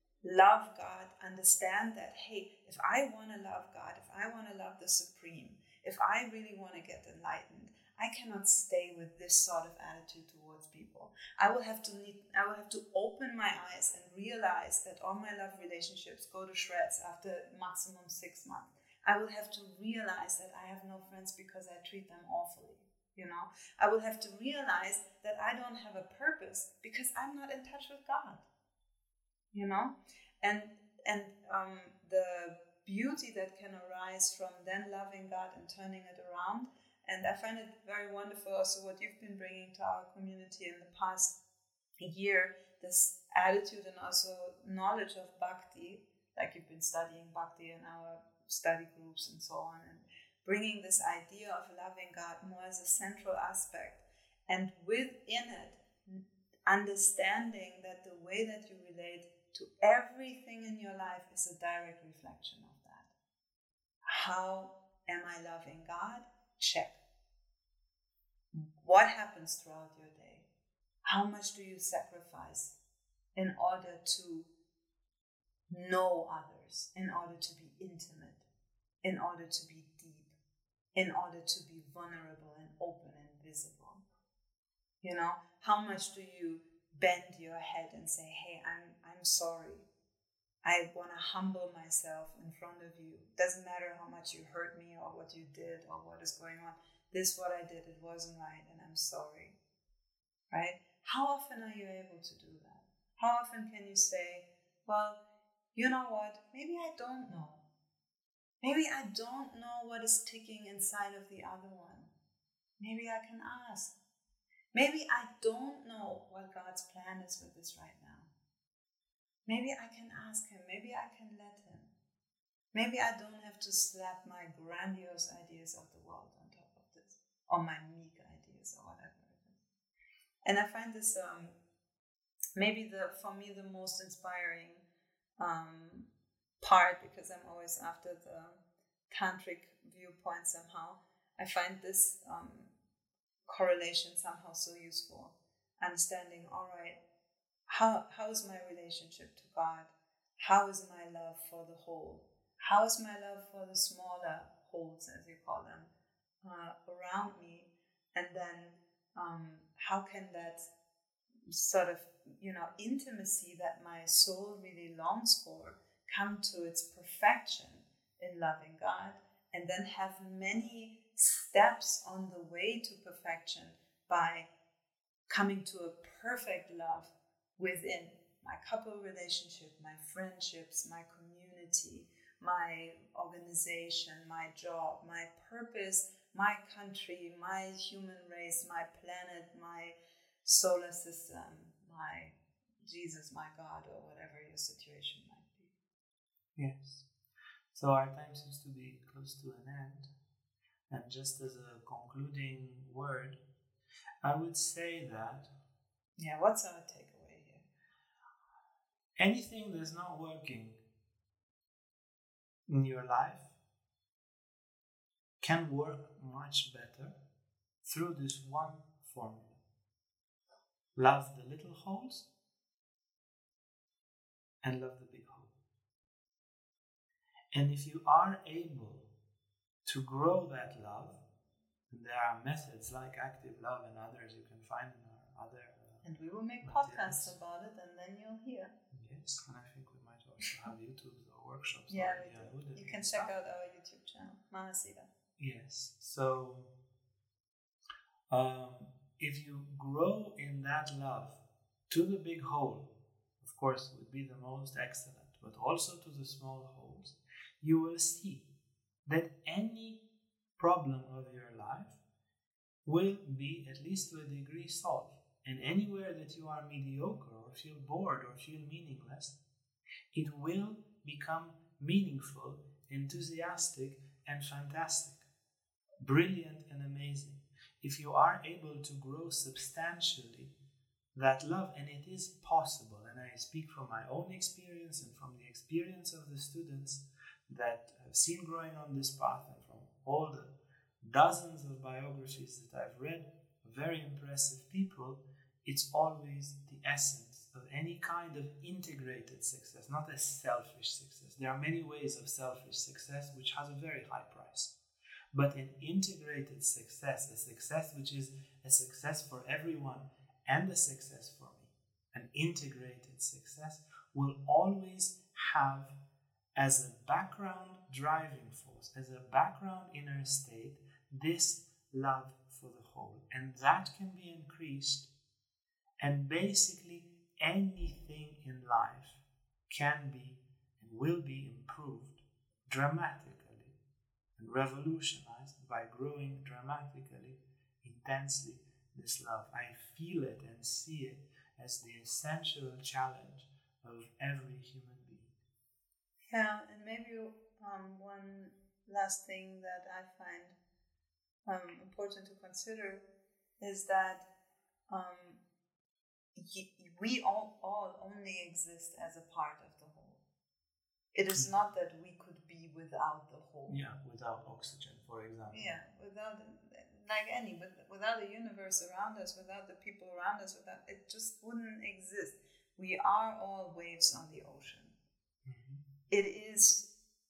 C: love God, understand that, hey, if I want to love God, if I want to love the Supreme, if I really want to get enlightened, I cannot stay with this sort of attitude towards people. I will have to need, I will have to open my eyes and realize that all my love relationships go to shreds after maximum six months. I will have to realize that I have no friends because I treat them awfully. You know, I will have to realize that I don't have a purpose because I'm not in touch with God. You know, and and um, the beauty that can arise from then loving God and turning it around. And I find it very wonderful also what you've been bringing to our community in the past year, this attitude and also knowledge of Bhakti, like you've been studying Bhakti in our study groups and so on, and bringing this idea of loving God more as a central aspect, and within it, understanding that the way that you relate to everything in your life is a direct reflection of that. How am I loving God? Check. What happens throughout your day? How much do you sacrifice in order to know others, in order to be intimate, in order to be deep, in order to be vulnerable and open and visible? You know, how much do you bend your head and say, hey, I'm I'm sorry. I want to humble myself in front of you. Doesn't matter how much you hurt me or what you did or what is going on. This, what I did, it wasn't right, and I'm sorry. Right? How often are you able to do that? How often can you say, well, you know what? Maybe I don't know. Maybe I don't know what is ticking inside of the other one. Maybe I can ask. Maybe I don't know what God's plan is with this right now. Maybe I can ask him. Maybe I can let him. Maybe I don't have to slap my grandiose ideas of the world on top of this, or my meek ideas, or whatever it is. And I find this um, maybe the for me the most inspiring um, part, because I'm always after the tantric viewpoint somehow. I find this um, correlation somehow so useful. Understanding, all right, how how is my relationship to God? How is my love for the whole? How is my love for the smaller wholes, as you call them, uh, around me? And then um, how can that sort of, you know, intimacy that my soul really longs for come to its perfection in loving God, and then have many steps on the way to perfection by coming to a perfect love within my couple relationship, my friendships, my community, my organization, my job, my purpose, my country, my human race, my planet, my solar system, my Jesus, my God, or whatever your situation might be.
A: Yes. So our time seems to be close to an end. And just as a concluding word, I would say that
C: yeah, what's our takeaway here?
A: Anything that's not working in your life can work much better through this one formula. Love the little holes and love the big hole. And if you are able to grow that love, and there are methods like active love and others you can find in our other uh,
C: and we will make
A: materials.
C: Podcasts about it, and then you'll hear.
A: Yes, and I think we might also have YouTubes or workshops.
C: Yeah,
A: or,
C: we do. You can check out our YouTube channel, Mahasiddha.
A: Yes, so um, if you grow in that love to the big hole, of course, would be the most excellent, but also to the small holes, you will see that any problem of your life will be, at least to a degree, solved. And anywhere that you are mediocre or feel bored or feel meaningless, it will become meaningful, enthusiastic, and fantastic, brilliant and amazing. If you are able to grow substantially that love, and it is possible, and I speak from my own experience and from the experience of the students that have seen growing on this path, and from all the dozens of biographies that I've read, very impressive people, it's always the essence of any kind of integrated success, not a selfish success. There are many ways of selfish success which has a very high price. But an integrated success, a success which is a success for everyone and a success for me, an integrated success will always have as a background driving force, as a background inner state, this love for the whole. And that can be increased, and basically anything in life can be and will be improved dramatically and revolutionized by growing dramatically, intensely this love. I feel it and see it as the essential challenge of every human being.
C: Yeah, and maybe um, one last thing that I find um, important to consider is that um, y- we all, all only exist as a part of the whole. It is not that we could be without the whole.
A: Yeah, without oxygen, for example.
C: Yeah, without, like any, but without the universe around us, without the people around us, without, it just wouldn't exist. We are all waves on the ocean. Mm-hmm. It is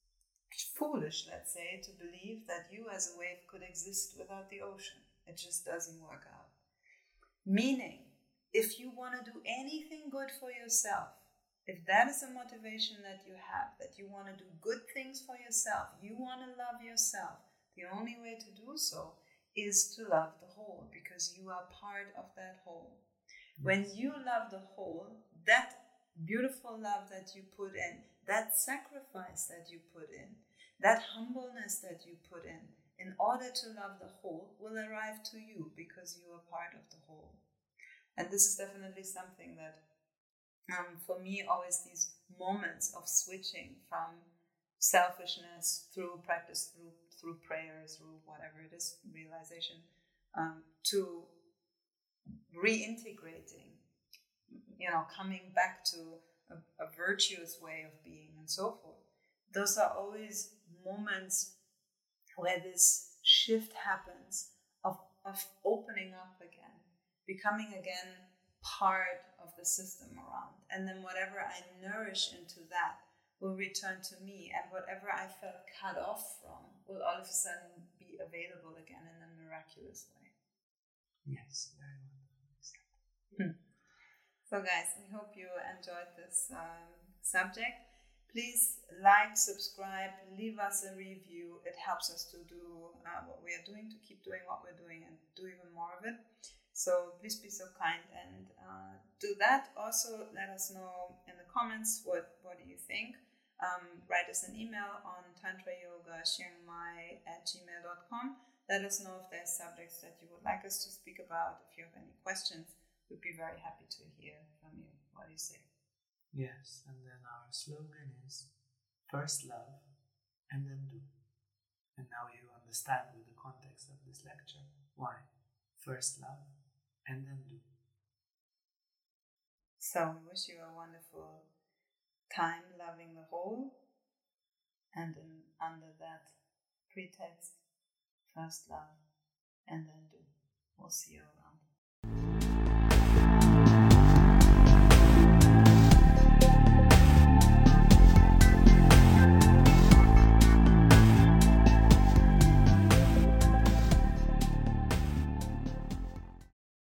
C: foolish, let's say, to believe that you as a wave could exist without the ocean. It just doesn't work out. Meaning, if you want to do anything good for yourself, if that is a motivation that you have, that you want to do good things for yourself, you want to love yourself, the only way to do so is to love the whole, because you are part of that whole. Yes. When you love the whole, that beautiful love that you put in, that sacrifice that you put in, that humbleness that you put in, in order to love the whole, will arrive to you because you are part of the whole. And this is definitely something that, um, for me, always these moments of switching from selfishness through practice, through through prayer, through whatever it is, realization, um, to reintegrating, you know, coming back to a, a virtuous way of being and so forth. Those are always moments where this shift happens of, of opening up again, becoming again part of the system around. And then whatever I nourish into that will return to me, and whatever I felt cut off from will all of a sudden be available again in a miraculous way.
A: Yes, very wonderful.
C: Hmm. So guys, I hope you enjoyed this um, subject. Please like, subscribe, leave us a review. It helps us to do uh, what we are doing, to keep doing what we're doing and do even more of it. So please be so kind and uh, do that. Also, let us know in the comments what, what do you think. Um, write us an email on tantrayogachiangmai at gmail dot com. Let us know if there's subjects that you would like us to speak about. If you have any questions, we'd be very happy to hear from you. What do you say?
A: Yes, and then our slogan is first love and then do. And now you understand with the context. lecture. Why? First love, and then do.
C: So we wish you a wonderful time loving the whole, and in, under that pretext, first love, and then do. We'll see you